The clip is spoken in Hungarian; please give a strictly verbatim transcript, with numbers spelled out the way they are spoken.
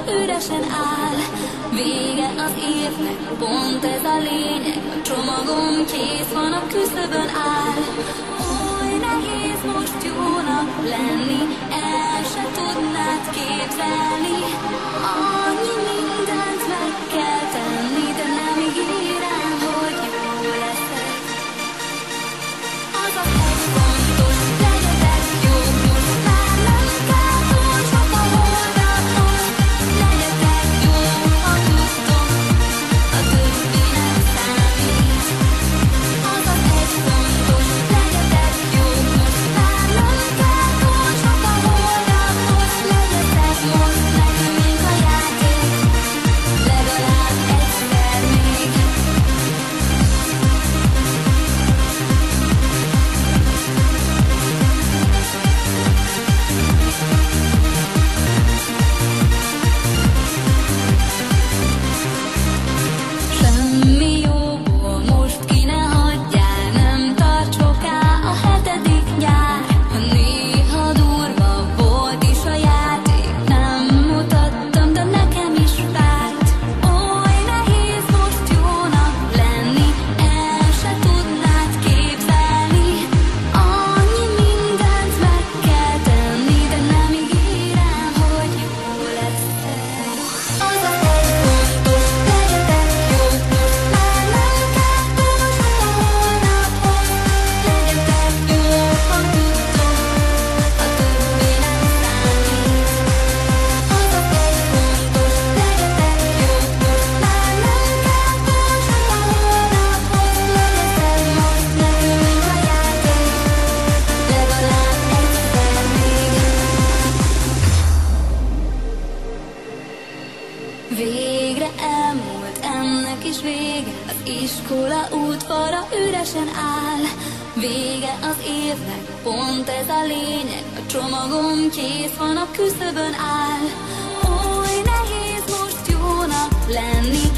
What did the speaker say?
üresen áll. Vége az évnek, pont ez a lényeg, a csomagom kész van, a küszöbön áll. Oly nehéz most jónak lenni, el se tudnád képzelni. Annyi mindent meg kell tenni, de nem ígérem, hogy jó leszek. Az a egy fontos, legyetek jó, most már nem kell túl sok a holnapos. Legyetek jó, ha tudtok, a többi nem számít. Az a egy fontos, legyetek jó, most már nem kell túl sok a holnapos. Legyetek most nekünk a játék, legalább egyszer még. Semmi jóból most ki ne hagyjál, nem tart soká a hetedik nyár. Ha néha durva volt is a játék, nem mutattam, de nekem is fájt. Oly nehéz most jónak lenni, el se tudnád képzelni. Annyi mindent meg kell tenni, de nem ígérem, hogy jó leszek. Az a egy fontos, legyetek jó, most már nem kell túl sok a holnapos. Legyetek jó, ha tudtok, a többi nem számít. Az a egy fontos, legyetek jó, most már nem kell túl sok a holnapos. Legyetek most nekünk a játék, legalább egyszer még. Végre elmúlt ennek is vége, az iskola udvara üresen áll. Vége az évnek, pont ez a lényeg, a csomagom kész van, a küszöbön áll. Oly nehéz most jónak lenni,